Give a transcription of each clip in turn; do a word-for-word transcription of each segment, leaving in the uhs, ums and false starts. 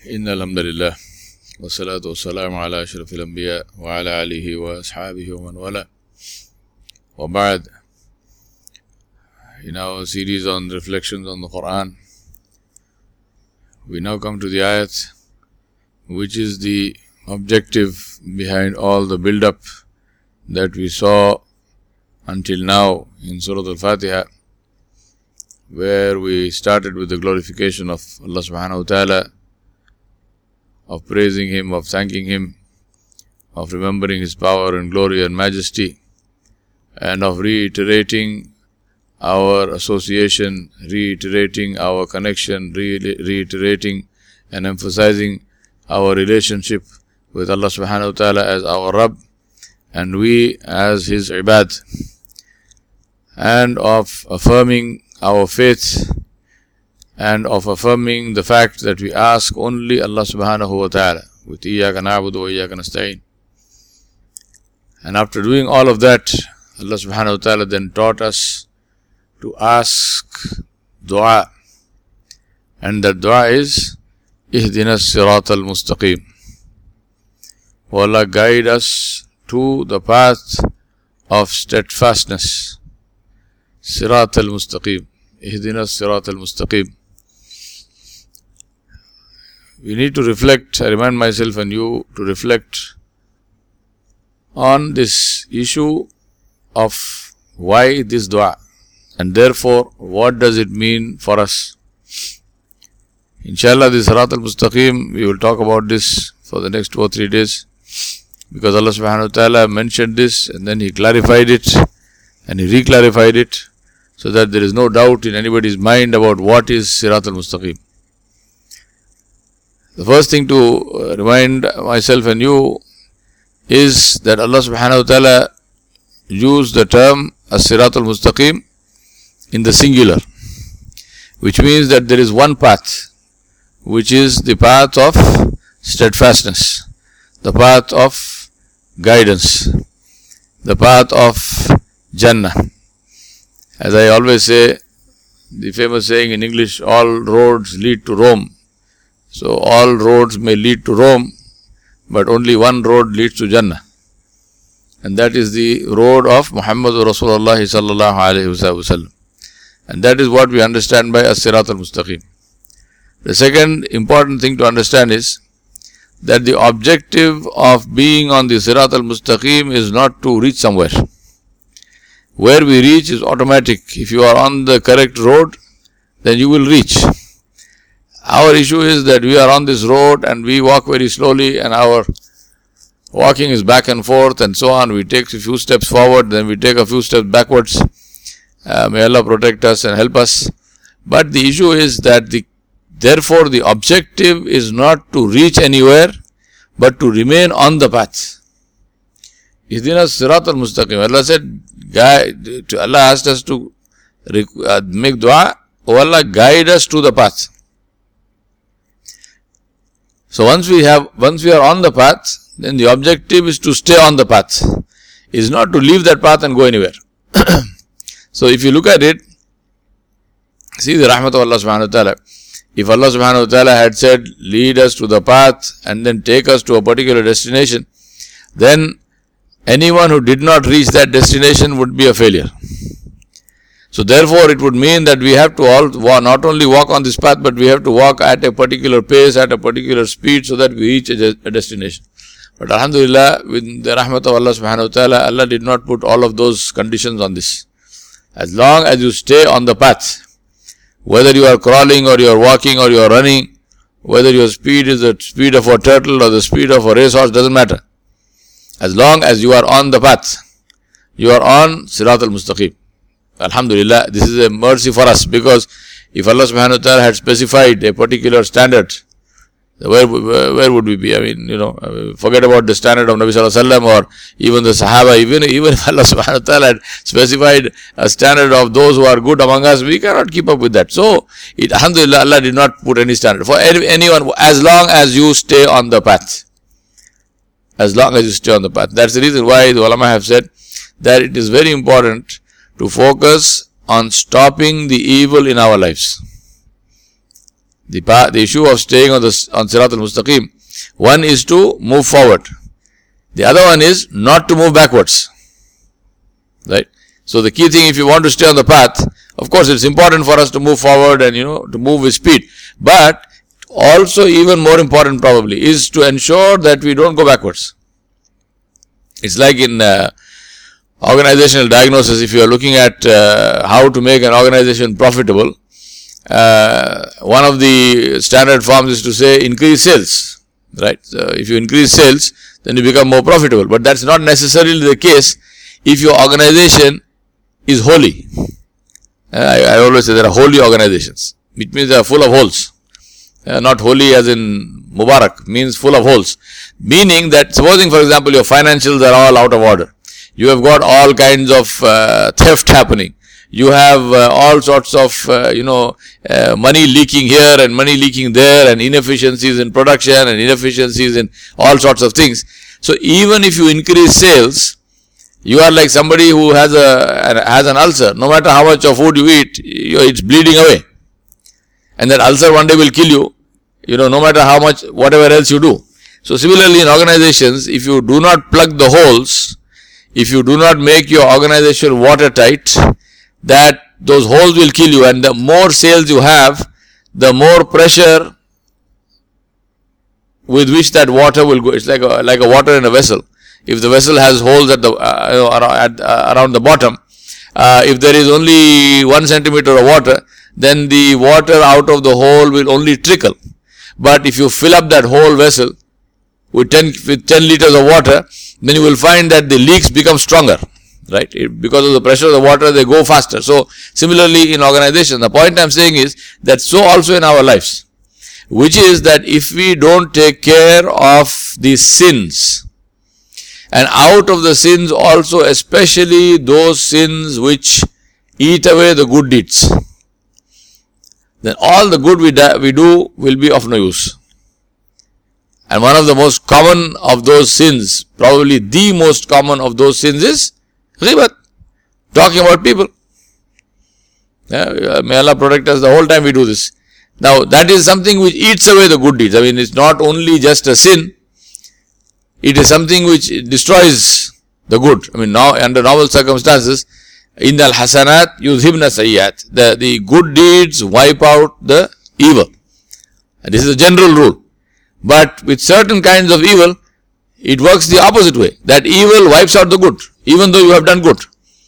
إن الحمد لله والصلاة والسلام على أشرف الأنبياء وعلى آله وأصحابه ومن والاه. وبعد, in our series on reflections on the Quran, we now come to the ayat which is the objective behind all the build-up that we saw until now in Surah Al-Fatiha, where we started with the glorification of Allah subhanahu wa ta'ala, of praising Him, of thanking Him, of remembering His power and glory and majesty, and of reiterating our association, reiterating our connection, re- reiterating and emphasizing our relationship with Allah subhanahu wa ta'ala as our Rabb and we as His ibad, and of affirming our faith and of affirming the fact that we ask only Allah subhanahu wa ta'ala with Iyaka na'budu wa Iyaka nasta'in. And after doing all of that, Allah subhanahu wa ta'ala then taught us to ask dua, and that dua is Ihdina as-sirat al-mustaqim. O Allah, guide us to the path of steadfastness. Sirat al-mustaqim. Ihdina as-sirat al-mustaqim. We need to reflect, I remind myself and you to reflect on this issue of why this dua, and therefore what does it mean for us. Inshallah, this Sirat al-Mustaqim, we will talk about this for the next two or three days, because Allah subhanahu wa ta'ala mentioned this and then He clarified it and He re-clarified it so that there is no doubt in anybody's mind about what is Sirat al-Mustaqim. The first thing to remind myself and you is that Allah subhanahu wa ta'ala used the term as-Sirat al-Mustaqim in the singular, which means that there is one path, which is the path of steadfastness, the path of guidance, the path of Jannah. As I always say, the famous saying in English, all roads lead to Rome. So all roads may lead to Rome, but only one road leads to Jannah. And that is the road of Muhammadur Rasulullah sallallahu alayhi wa sallam. And that is what we understand by as-Sirat al-Mustaqim. The second important thing to understand is that the objective of being on the Sirat al-Mustaqim is not to reach somewhere. Where we reach is automatic. If you are on the correct road, then you will reach. Our issue is that we are on this road and we walk very slowly, and our walking is back and forth and so on. We take a few steps forward, then we take a few steps backwards. Uh, may Allah protect us and help us. But the issue is that the therefore the objective is not to reach anywhere, but to remain on the path. Ihdina as-sirat al-mustaqim. Allah said, guide, Allah asked us to uh, make dua, O Allah, guide us to the path. So once we have, once we are on the path, then the objective is to stay on the path. It is not to leave that path and go anywhere. So if you look at it, see the rahmat of Allah subhanahu wa ta'ala. If Allah subhanahu wa ta'ala had said, lead us to the path and then take us to a particular destination, then anyone who did not reach that destination would be a failure. So therefore it would mean that we have to all not only walk on this path, but we have to walk at a particular pace, at a particular speed, so that we reach a, a destination. But alhamdulillah, with the rahmat of Allah subhanahu wa ta'ala, Allah did not put all of those conditions on this. As long as you stay on the path, whether you are crawling or you are walking or you are running, whether your speed is the speed of a turtle or the speed of a racehorse, doesn't matter. As long as you are on the path, you are on Sirat al-Mustaqim. Alhamdulillah, this is a mercy for us, because if Allah subhanahu wa ta'ala had specified a particular standard, where, where, where would we be? I mean, you know, forget about the standard of Nabi sallallahu alaihi wasallam or even the Sahaba. Even, even if Allah subhanahu wa ta'ala had specified a standard of those who are good among us, we cannot keep up with that. So, it, alhamdulillah, Allah did not put any standard for anyone, as long as you stay on the path. As long as you stay on the path. That's the reason why the ulama have said that it is very important to focus on stopping the evil in our lives. The, the issue of staying on the on Sirat al-Mustaqim, one is to move forward. The other one is not to move backwards. Right? So the key thing, if you want to stay on the path, of course it's important for us to move forward and, you know, to move with speed. But also even more important probably is to ensure that we don't go backwards. It's like in uh, organizational diagnosis, if you are looking at uh, how to make an organization profitable, uh, one of the standard forms is to say increase sales. Right? So if you increase sales, then you become more profitable. But that's not necessarily the case if your organization is holy. I, I always say there are holy organizations. It means they are full of holes. Uh, not holy as in Mubarak, means full of holes. Meaning that, supposing for example your financials are all out of order. You have got all kinds of uh, theft happening. You have uh, all sorts of, uh, you know, uh, money leaking here and money leaking there, and inefficiencies in production and inefficiencies in all sorts of things. So even if you increase sales, you are like somebody who has a has an ulcer. No matter how much of food you eat, you, it's bleeding away. And that ulcer one day will kill you, you know, no matter how much, whatever else you do. So similarly in organizations, if you do not plug the holes, if you do not make your organization watertight, that those holes will kill you, and the more sales you have, the more pressure with which that water will go. It's like a, like a water in a vessel. If the vessel has holes at the uh, at, uh, around the bottom, uh, if there is only one centimeter of water, then the water out of the hole will only trickle. But if you fill up that whole vessel with ten with ten liters of water, then you will find that the leaks become stronger. Right? It, because of the pressure of the water, they go faster. So similarly in organization, the point I am saying is that so also in our lives, which is that if we don't take care of the sins, and out of the sins also especially those sins which eat away the good deeds, then all the good we, da- we do will be of no use. And one of the most common of those sins, probably the most common of those sins is ghibat, talking about people. Yeah, may Allah protect us the whole time we do this. Now that is something which eats away the good deeds. I mean, it's not only just a sin, it is something which destroys the good. I mean, now under normal circumstances, Innal hasanat yudhibna sayyat. The, the good deeds wipe out the evil. And this is a general rule. But with certain kinds of evil, it works the opposite way. That evil wipes out the good, even though you have done good.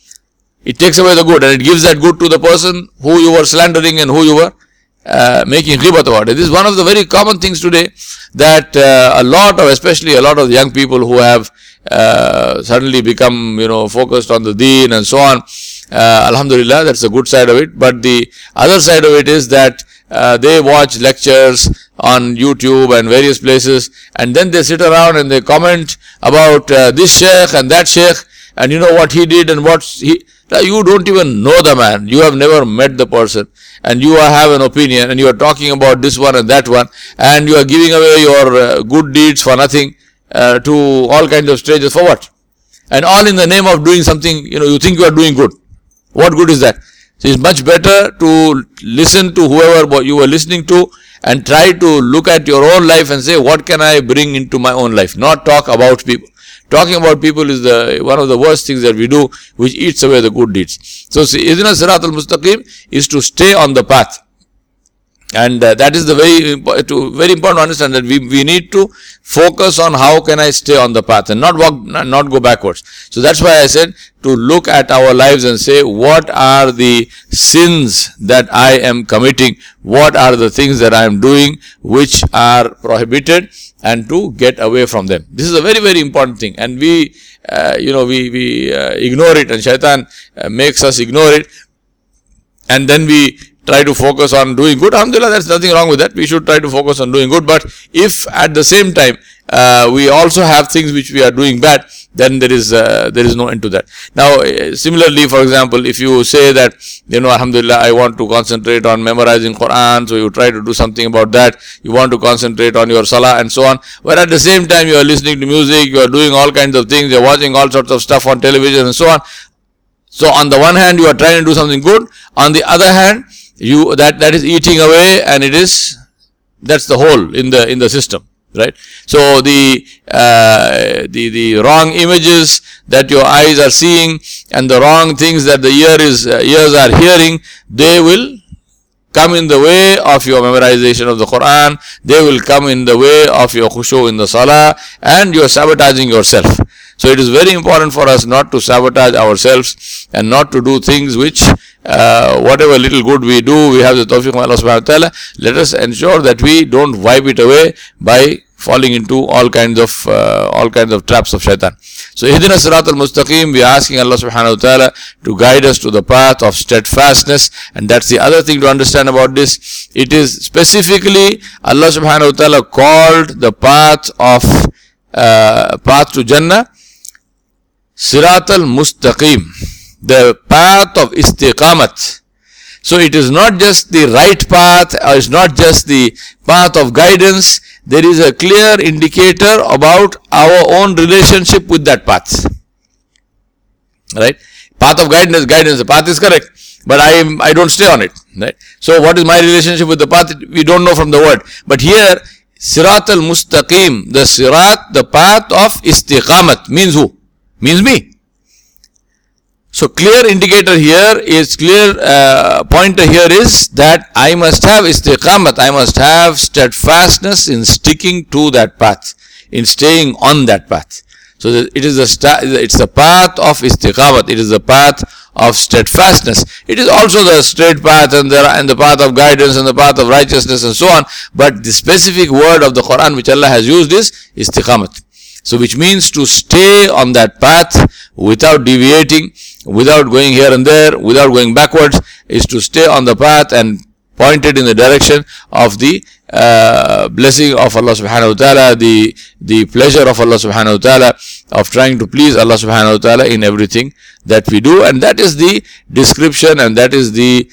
It takes away the good and it gives that good to the person who you were slandering and who you were uh, making ghibat about. This is one of the very common things today, that uh, a lot of, especially a lot of young people who have uh, suddenly become, you know, focused on the deen and so on. Uh, Alhamdulillah, that's the good side of it. But the other side of it is that uh, they watch lectures on YouTube and various places, and then they sit around and they comment about uh, this sheikh and that sheikh, and you know what he did and what he. You don't even know the man. You have never met the person, and you have an opinion, and you are talking about this one and that one, and you are giving away your uh, good deeds for nothing uh, to all kinds of strangers for what? And all in the name of doing something, you know, you think you are doing good. What good is that? So it's much better to listen to whoever you were listening to and try to look at your own life and say, what can I bring into my own life? Not talk about people. Talking about people is the one of the worst things that we do, which eats away the good deeds. So, Ihdina Sirat al-Mustaqim is to stay on the path. And uh, that is the very, to, very important to understand that we, we need to focus on how can I stay on the path and not walk, not, not go backwards. So that's why I said to look at our lives and say, what are the sins that I am committing? What are the things that I am doing which are prohibited, and to get away from them. This is a very, very important thing. And we, uh, you know, we, we uh, ignore it, and shaitan uh, makes us ignore it. And then we try to focus on doing good. Alhamdulillah, there's nothing wrong with that. We should try to focus on doing good. But if at the same time, uh, we also have things which we are doing bad, then there is uh, there is no end to that. Now, uh, similarly, for example, if you say that, you know, Alhamdulillah, I want to concentrate on memorizing Quran, so you try to do something about that. You want to concentrate on your salah and so on. But at the same time, you are listening to music, you are doing all kinds of things, you are watching all sorts of stuff on television and so on. So on the one hand, you are trying to do something good. On the other hand, you that that is eating away, and it is That's the hole in the in the system, right? So the uh, the the wrong images that your eyes are seeing and the wrong things that the ear is uh, ears are hearing, they will come in the way of your memorization of the Quran. They will come in the way of your khushu in the salah, and you are sabotaging yourself. So it is very important for us not to sabotage ourselves and not to do things which uh, whatever little good we do, we have the tawfiq of Allah subhanahu wa ta'ala. Let us ensure that we don't wipe it away by falling into all kinds of uh, all kinds of traps of shaitan. So Ihdina Sirat al-Mustaqim, we are asking Allah subhanahu wa ta'ala to guide us to the path of steadfastness. And that's the other thing to understand about this. It is specifically Allah subhanahu wa ta'ala called the path of uh, path to Jannah Sirat al-Mustaqim, the path of istiqamat. So it is not just the right path, or it's not just the path of guidance. There is a clear indicator about our own relationship with that path. Right? Path of guidance, guidance, the path is correct, but I am, I don't stay on it. Right? So what is my relationship with the path? We don't know from the word. But here, Sirat al-Mustaqim, the Sirat, the path of istiqamat, means who? Means me. So clear indicator here is, clear uh, pointer here is that I must have istiqamat, I must have steadfastness in sticking to that path, in staying on that path. So it is the, it's the path of istiqamat, it is the path of steadfastness. It is also the straight path and the, and the path of guidance and the path of righteousness and so on. But the specific word of the Quran which Allah has used is istiqamat. So which means to stay on that path without deviating, without going here and there, without going backwards, is to stay on the path and pointed in the direction of the uh, blessing of Allah subhanahu wa ta'ala, the, the pleasure of Allah subhanahu wa ta'ala, of trying to please Allah subhanahu wa ta'ala in everything that we do. And that is the description and that is the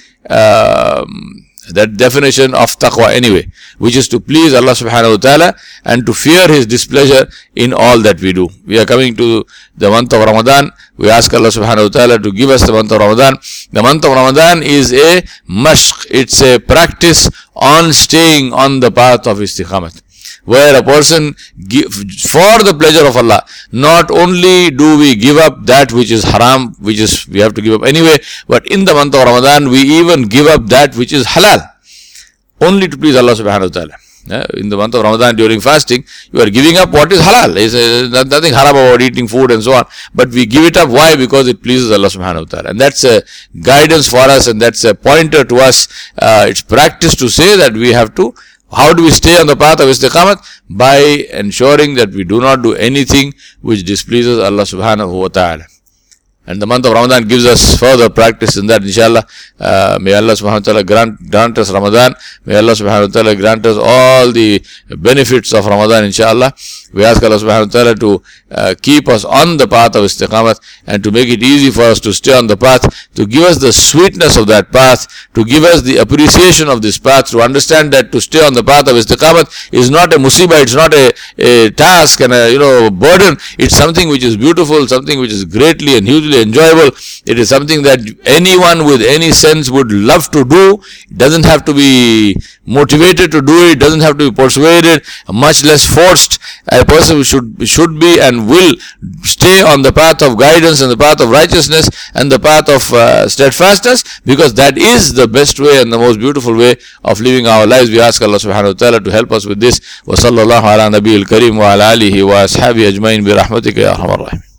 um, that definition of taqwa anyway, which is to please Allah subhanahu wa ta'ala and to fear His displeasure in all that we do. We are coming to the month of Ramadan. We ask Allah subhanahu wa ta'ala to give us the month of Ramadan. The month of Ramadan is a mashq. It's a practice on staying on the path of istiqamat, where a person give, for the pleasure of Allah, not only do we give up that which is haram, which is we have to give up anyway, but in the month of Ramadan we even give up that which is halal, only to please Allah subhanahu wa ta'ala. Yeah, in the month of Ramadan during fasting, you are giving up what is halal. There is nothing haram about eating food and so on, but we give it up. Why? Because it pleases Allah subhanahu wa ta'ala. And that's a guidance for us, and that's a pointer to us. Uh, it's practice to say that we have to. How do we stay on the path of istiqamat? By ensuring that we do not do anything which displeases Allah subhanahu wa ta'ala. And the month of Ramadan gives us further practice in that, inshallah. Uh, may Allah subhanahu wa ta'ala grant, grant us Ramadan. May Allah subhanahu wa ta'ala grant us all the benefits of Ramadan, inshallah. We ask Allah subhanahu wa ta'ala to uh, keep us on the path of istiqamat and to make it easy for us to stay on the path, to give us the sweetness of that path, to give us the appreciation of this path, to understand that to stay on the path of istiqamat is not a musibah, it's not a, a task and a you know burden. It's something which is beautiful, something which is greatly and hugely enjoyable. It is something that anyone with any sense would love to do. It doesn't have to be motivated to do it, doesn't have to be persuaded, much less forced. A person should should be and will stay on the path of guidance and the path of righteousness and the path of uh, steadfastness, because that is the best way and the most beautiful way of living our lives. We ask Allah subhanahu wa ta'ala to help us with this. Wa sallallahu ala nabiyil kareem wa ala alihi wa ashabihi ajmain bi rahmatika ya arhamar rahim.